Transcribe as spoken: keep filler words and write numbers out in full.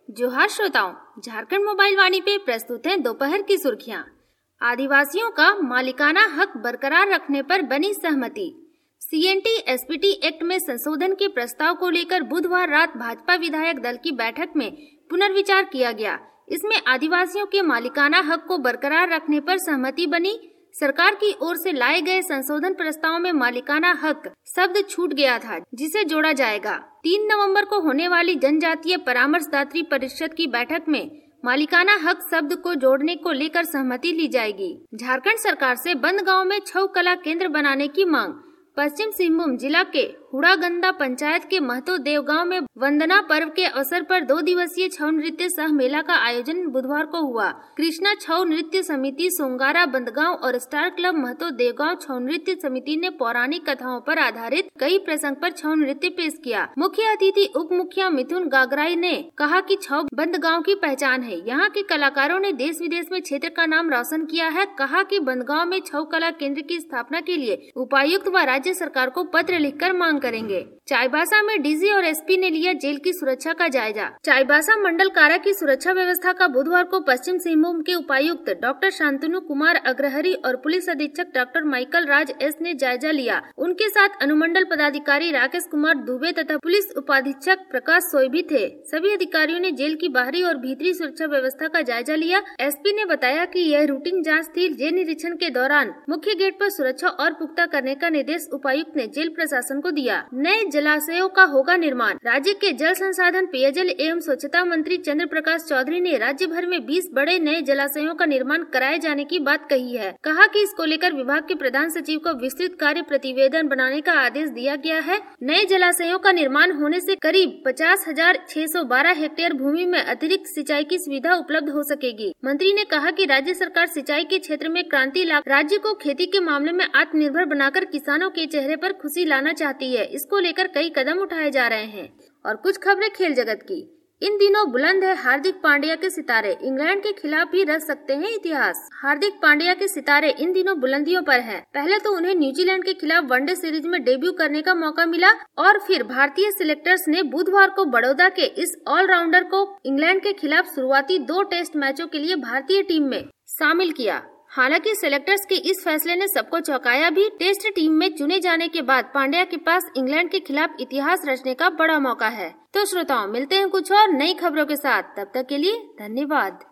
जोहार श्रोताओं, झारखंड मोबाइल वाणी पे प्रस्तुत है दोपहर की सुर्खियां। आदिवासियों का मालिकाना हक बरकरार रखने पर बनी सहमति। सीएनटी एसपीटी एक्ट में संशोधन के प्रस्ताव को लेकर बुधवार रात भाजपा विधायक दल की बैठक में पुनर्विचार किया गया। इसमें आदिवासियों के मालिकाना हक को बरकरार रखने पर सहमति बनी। सरकार की ओर से लाए गए संशोधन प्रस्ताव में मालिकाना हक शब्द छूट गया था, जिसे जोड़ा जाएगा। तीन नवंबर को होने वाली जनजातीय परामर्शदात्री परिषद की बैठक में मालिकाना हक शब्द को जोड़ने को लेकर सहमति ली जाएगी। झारखंड सरकार से बंद गांव में छऊ कला केंद्र बनाने की मांग। पश्चिम सिंहभूम जिला के हुड़ागंदा पंचायत के महतो देव गांव में वंदना पर्व के अवसर पर दो दिवसीय छऊ नृत्य सह मेला का आयोजन बुधवार को हुआ। कृष्णा छऊ नृत्य समिति सोंगारा बंदगांव और स्टार क्लब महतो देवगांव छऊ नृत्य समिति ने पौराणिक कथाओं पर आधारित कई प्रसंग पर छऊ नृत्य पेश किया। मुख्य अतिथि उप मुखिया मिथुन गागराई ने कहा कि छऊ बंदगांव की पहचान है। यहाँ के कलाकारों ने देश विदेश में क्षेत्र का नाम रोशन किया है। कहा कि बंदगांव में छऊ कला केंद्र की स्थापना के लिए उपायुक्त व राज्य सरकार को पत्र लिखकर मांग करेंगे। चाईबासा में डीजी और एसपी ने लिया जेल की सुरक्षा का जायजा। चाईबासा मंडल कारा की सुरक्षा व्यवस्था का बुधवार को पश्चिम सिंहभूम के उपायुक्त डॉक्टर शांतनु कुमार अग्रहरी और पुलिस अधीक्षक डॉक्टर माइकल राज एस ने जायजा लिया। उनके साथ अनुमंडल पदाधिकारी राकेश कुमार दुबे तथा पुलिस उपाधीक्षक प्रकाश सोय भी थे। सभी अधिकारियों ने जेल की बाहरी और भीतरी सुरक्षा व्यवस्था का जायजा लिया। एसपी ने बताया कि यह रूटीन जाँच थी। जेल निरीक्षण के दौरान मुख्य गेट पर सुरक्षा और पुख्ता करने का निर्देश उपायुक्त ने जेल प्रशासन को दिया। नए जलाशयों का होगा निर्माण। राज्य के जल संसाधन पेयजल एवं स्वच्छता मंत्री चंद्र प्रकाश चौधरी ने राज्य भर में बीस बड़े नए जलाशयों का निर्माण कराए जाने की बात कही है। कहा कि इसको लेकर विभाग के प्रधान सचिव को विस्तृत कार्य प्रतिवेदन बनाने का आदेश दिया गया है। नए जलाशयों का निर्माण होने से करीब पचास हजार छह सौ बारह हेक्टेयर भूमि में अतिरिक्त सिंचाई की सुविधा उपलब्ध हो सकेगी। मंत्री ने कहा कि राज्य सरकार सिंचाई के क्षेत्र में क्रांति ला राज्य को खेती के मामले में आत्मनिर्भर बनाकर किसानों के चेहरे पर खुशी लाना चाहती है। इसको लेकर कई कदम उठाए जा रहे हैं। और कुछ खबरें खेल जगत की। इन दिनों बुलंद है हार्दिक पांड्या के सितारे। इंग्लैंड के खिलाफ भी रच सकते हैं इतिहास। हार्दिक पांड्या के सितारे इन दिनों बुलंदियों पर हैं। पहले तो उन्हें न्यूजीलैंड के खिलाफ वनडे सीरीज में डेब्यू करने का मौका मिला और फिर भारतीय सिलेक्टर्स ने बुधवार को बड़ौदा के इस ऑलराउंडर को इंग्लैंड के खिलाफ शुरुआती दो टेस्ट मैचों के लिए भारतीय टीम में शामिल किया। हालांकि सिलेक्टर्स के इस फैसले ने सबको चौंकाया भी। टेस्ट टीम में चुने जाने के बाद पांड्या के पास इंग्लैंड के खिलाफ इतिहास रचने का बड़ा मौका है। तो श्रोताओं, मिलते हैं कुछ और नई खबरों के साथ। तब तक के लिए धन्यवाद।